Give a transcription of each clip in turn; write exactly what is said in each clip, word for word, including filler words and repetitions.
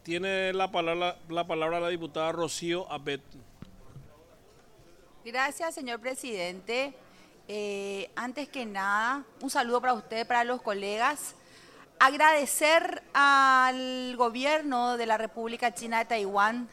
Tiene la palabra, la palabra la diputada Rocío Abet. Gracias, señor presidente. Eh, antes que nada, un saludo para usted, para los colegas. Agradecer al gobierno de la República China de Taiwán,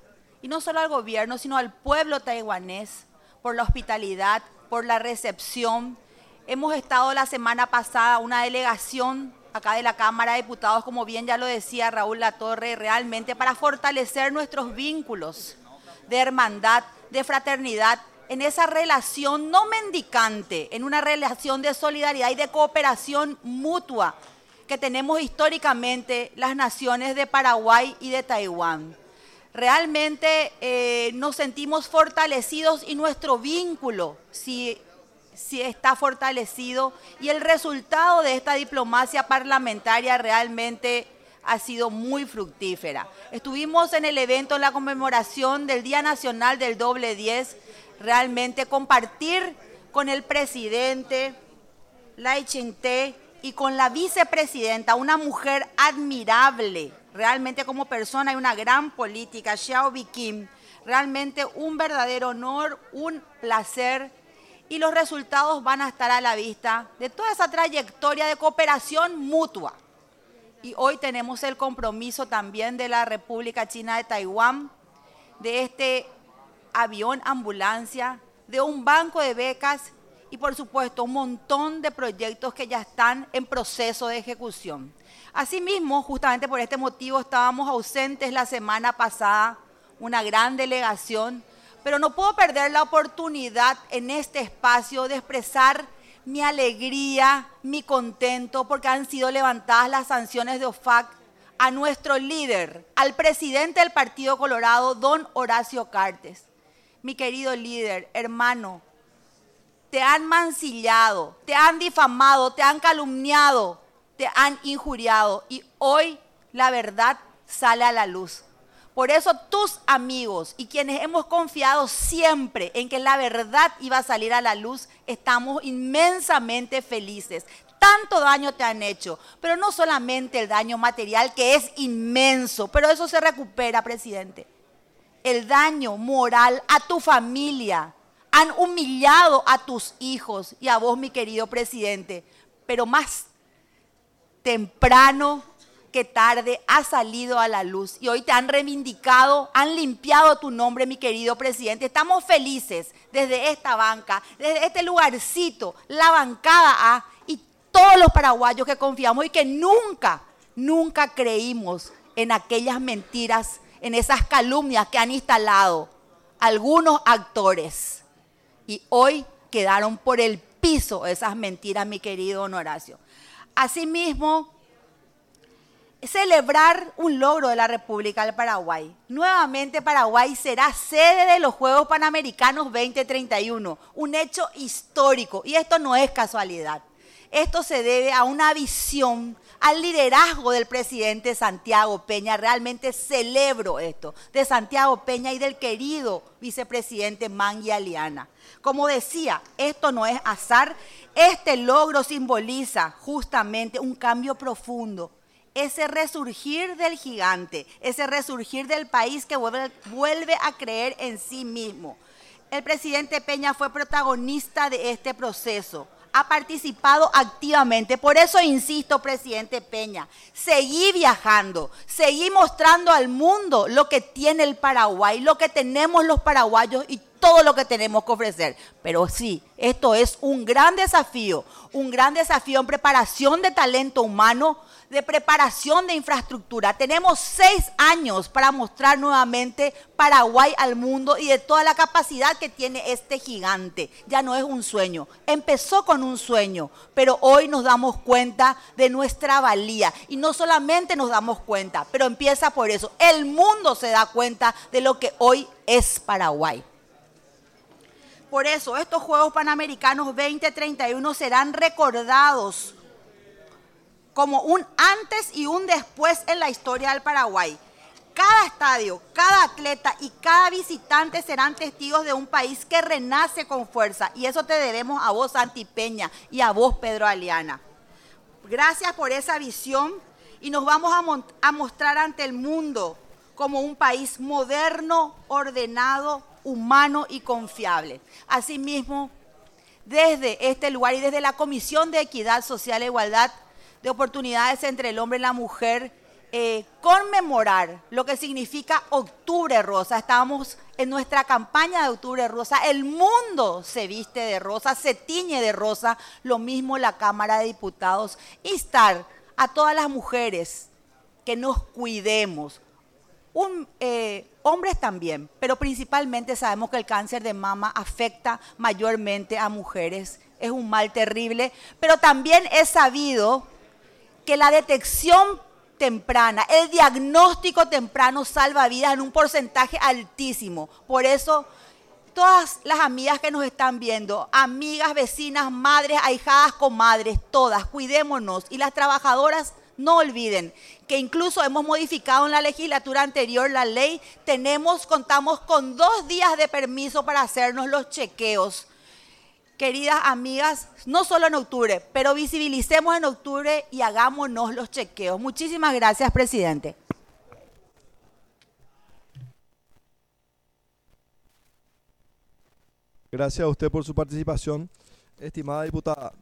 y no solo al gobierno, sino al pueblo taiwanés, por la hospitalidad, por la recepción. Hemos estado la semana pasada, una delegación acá de la Cámara de Diputados, como bien ya lo decía Raúl Latorre, realmente para fortalecer nuestros vínculos de hermandad, de fraternidad, en esa relación no mendicante, en una relación de solidaridad y de cooperación mutua que tenemos históricamente las naciones de Paraguay y de Taiwán. Realmente eh, nos sentimos fortalecidos y nuestro vínculo sí, sí está fortalecido, y el resultado de esta diplomacia parlamentaria realmente ha sido muy fructífera. Estuvimos en el evento, en la conmemoración del Día Nacional del Doble diez, realmente compartir con el presidente Lai Ching-te y con la vicepresidenta, una mujer admirable, realmente como persona y una gran política, Xiao Bi-kim, realmente un verdadero honor, un placer, y los resultados van a estar a la vista de toda esa trayectoria de cooperación mutua. Y hoy tenemos el compromiso también de la República China de Taiwán, de este avión ambulancia, de un banco de becas y por supuesto un montón de proyectos que ya están en proceso de ejecución. Asimismo, justamente por este motivo estábamos ausentes la semana pasada, una gran delegación, pero no puedo perder la oportunidad en este espacio de expresar mi alegría, mi contento, porque han sido levantadas las sanciones de O F A C a nuestro líder, al presidente del Partido Colorado, don Horacio Cartes. Mi querido líder, hermano, te han mancillado, te han difamado, te han calumniado, te han injuriado, y hoy la verdad sale a la luz. Por eso tus amigos y quienes hemos confiado siempre en que la verdad iba a salir a la luz, estamos inmensamente felices. Tanto daño te han hecho, pero no solamente el daño material, que es inmenso, pero eso se recupera, presidente. El daño moral a tu familia, han humillado a tus hijos y a vos, mi querido presidente, pero más temprano que tarde ha salido a la luz y hoy te han reivindicado, han limpiado tu nombre, mi querido presidente. Estamos felices desde esta banca, desde este lugarcito, la bancada A, y todos los paraguayos que confiamos y que nunca, nunca creímos en aquellas mentiras, en esas calumnias que han instalado algunos actores. Y hoy quedaron por el piso esas mentiras, mi querido don Horacio. Asimismo, celebrar un logro de la República del Paraguay. Nuevamente Paraguay será sede de los Juegos Panamericanos veinte treinta y uno, un hecho histórico, y esto no es casualidad. Esto se debe a una visión, al liderazgo del presidente Santiago Peña. Realmente celebro esto, de Santiago Peña y del querido vicepresidente Mangui Aliana. Como decía, esto no es azar, este logro simboliza justamente un cambio profundo, ese resurgir del gigante, ese resurgir del país que vuelve, vuelve a creer en sí mismo. El presidente Peña fue protagonista de este proceso, ha participado activamente. Por eso insisto, presidente Peña, seguí viajando, seguí mostrando al mundo lo que tiene el Paraguay, lo que tenemos los paraguayos y todo lo que tenemos que ofrecer. Pero sí, esto es un gran desafío, un gran desafío en preparación de talento humano, de preparación de infraestructura. Tenemos seis años para mostrar nuevamente Paraguay al mundo y de toda la capacidad que tiene este gigante. Ya no es un sueño, empezó con un sueño, pero hoy nos damos cuenta de nuestra valía. Y no solamente nos damos cuenta, pero empieza por eso. El mundo se da cuenta de lo que hoy es Paraguay. Por eso estos Juegos Panamericanos veinte treinta y uno serán recordados como un antes y un después en la historia del Paraguay. Cada estadio, cada atleta y cada visitante serán testigos de un país que renace con fuerza. Y eso te debemos a vos, Santi Peña, y a vos, Pedro Aliana. Gracias por esa visión y nos vamos a, mon- a mostrar ante el mundo como un país moderno, ordenado, humano y confiable. Asimismo, desde este lugar y desde la Comisión de Equidad Social e Igualdad de Oportunidades entre el Hombre y la Mujer, eh, conmemorar lo que significa Octubre Rosa. Estamos en nuestra campaña de Octubre Rosa. El mundo se viste de rosa, se tiñe de rosa, lo mismo la Cámara de Diputados. Instar a todas las mujeres que nos cuidemos. Un, eh, hombres también, pero principalmente sabemos que el cáncer de mama afecta mayormente a mujeres. Es un mal terrible, pero también es sabido que la detección temprana, el diagnóstico temprano salva vidas en un porcentaje altísimo. Por eso, todas las amigas que nos están viendo, amigas, vecinas, madres, ahijadas, comadres, todas, cuidémonos. Y las trabajadoras, no olviden que incluso hemos modificado en la legislatura anterior la ley, tenemos, contamos con dos días de permiso para hacernos los chequeos. Queridas amigas, no solo en octubre, pero visibilicemos en octubre y hagámonos los chequeos. Muchísimas gracias, presidente. Gracias a usted por su participación, estimada diputada.